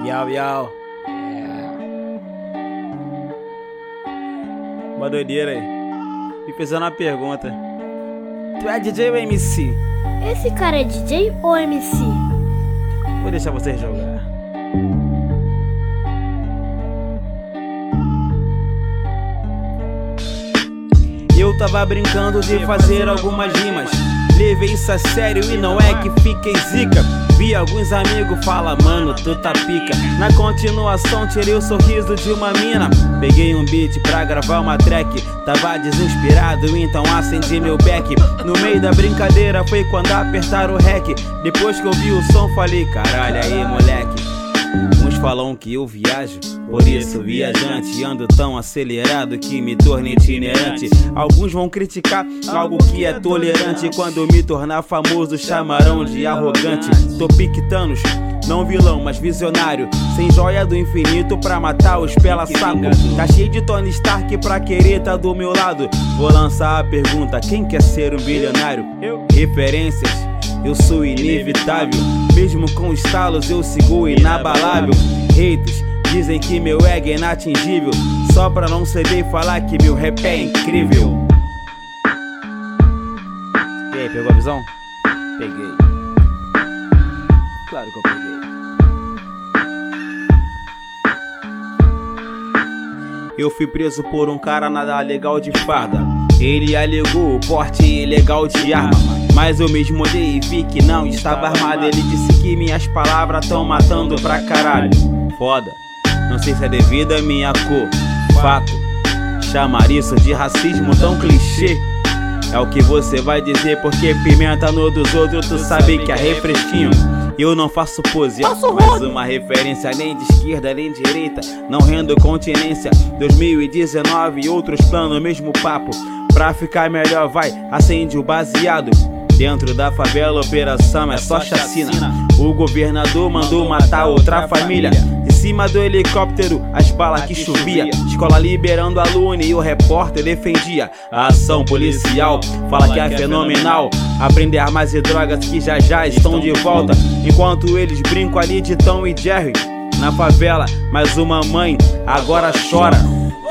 Yau, yau. Uma doideira aí. Me fazendo uma pergunta. Tu é DJ ou MC? Esse cara é DJ ou MC? Vou deixar vocês jogar. Eu tava brincando de fazer algumas rimas. Levei isso a sério e não é que fiquei zica. Vi alguns amigos falar, mano, tu tá pica. Na continuação tirei o sorriso de uma mina. Peguei um beat pra gravar uma track. Tava desinspirado, então acendi meu back. No meio da brincadeira foi quando apertaram o rec. Depois que eu vi o som falei, caralho aí moleque. Uns falam que eu viajo, por isso viajante. Ando tão acelerado que me torno itinerante. Alguns vão criticar algo que é tolerante. Quando me tornar famoso chamarão de arrogante. Tô piquetanos, não vilão, mas visionário. Sem joia do infinito pra matar os pela-saco. Tá cheio de Tony Stark pra querer tá do meu lado. Vou lançar a pergunta, quem quer ser um bilionário? Referências, eu sou inevitável. Mesmo com estalos eu sigo inabalável. Haters dizem que meu ego é inatingível. Só pra não ceder e falar que meu rap é incrível. E aí, pegou a visão? Peguei. Claro que eu peguei. Eu fui preso por um cara nada legal de farda. Ele alegou o porte ilegal de arma, mas eu mesmo olhei e vi que não estava armado. Ele disse que minhas palavras tão matando pra caralho. Foda, não sei se é devido à minha cor. Fato, chamar isso de racismo tão clichê. É o que você vai dizer porque pimenta no dos outros tu sabe que é refresquinho. Eu não faço pose, mas uma referência nem de esquerda nem de direita. Não rendo continência, 2019 e outros planos, mesmo papo. Pra ficar melhor vai, acende o baseado. Dentro da favela operação é só chacina. O governador mandou matar outra família. Em cima do helicóptero as balas que chovia. Escola liberando aluno e o repórter defendia a ação policial. Fala que é fenomenal. Aprender armas e drogas que já estão de volta. Enquanto eles brincam ali de Tom e Jerry na favela, mas uma mãe agora chora.